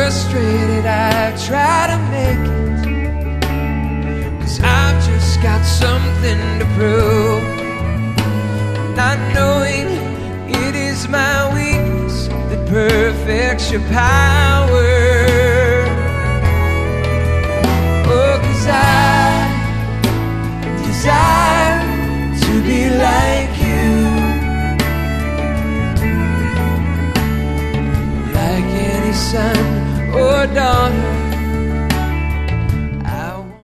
frustrated, I try to make it, 'cause I've just got something to prove. Not knowing it is my weakness that perfects your power.